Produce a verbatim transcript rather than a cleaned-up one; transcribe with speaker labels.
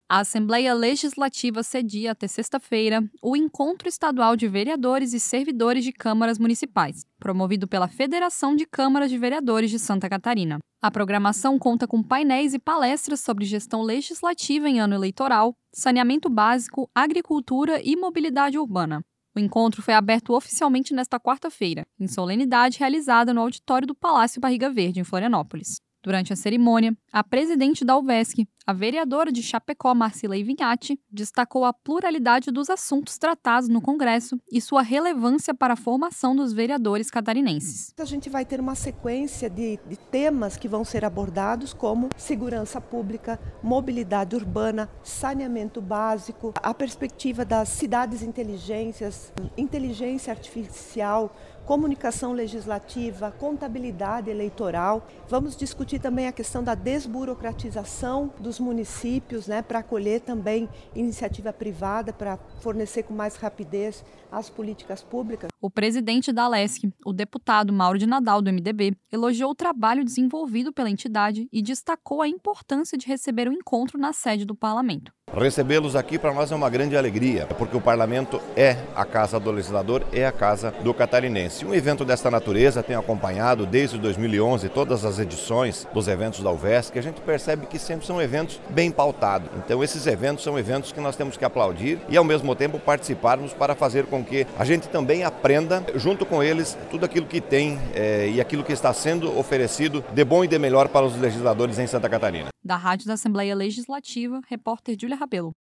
Speaker 1: A Assembleia Legislativa cedia até sexta-feira o Encontro Estadual de Vereadores e Servidores de Câmaras Municipais, promovido pela Federação de Câmaras de Vereadores de Santa Catarina. A programação conta com painéis e palestras sobre gestão legislativa em ano eleitoral, saneamento básico, agricultura e mobilidade urbana. O encontro foi aberto oficialmente nesta quarta-feira, em solenidade realizada no auditório do Palácio Barriga Verde, em Florianópolis. Durante a cerimônia, a presidente da UVESC, a vereadora de Chapecó, Marcilei Vinhati, destacou a pluralidade dos assuntos tratados no Congresso e sua relevância para a formação dos vereadores catarinenses.
Speaker 2: A gente vai ter uma sequência de, de temas que vão ser abordados, como segurança pública, mobilidade urbana, saneamento básico, a perspectiva das cidades inteligências, inteligência artificial, comunicação legislativa, contabilidade eleitoral. Vamos discutir também a questão da desburocratização dos municípios, né, para acolher também iniciativa privada, para fornecer com mais rapidez as políticas públicas.
Speaker 1: O presidente da Alesc, o deputado Mauro de Nadal, do M D B, elogiou o trabalho desenvolvido pela entidade e destacou a importância de receber o encontro na sede do parlamento.
Speaker 3: Recebê-los aqui para nós é uma grande alegria, porque o parlamento é a casa do legislador, é a casa do catarinense. Um evento desta natureza tem acompanhado desde dois mil e onze todas as edições dos eventos da UVESC, que a gente percebe que sempre são eventos bem pautados. Então esses eventos são eventos que nós temos que aplaudir e ao mesmo tempo participarmos para fazer com que a gente também aprenda junto com eles tudo aquilo que tem é, e aquilo que está sendo oferecido de bom e de melhor para os legisladores em Santa Catarina.
Speaker 1: Da Rádio da Assembleia Legislativa, repórter Júlia Rabelo.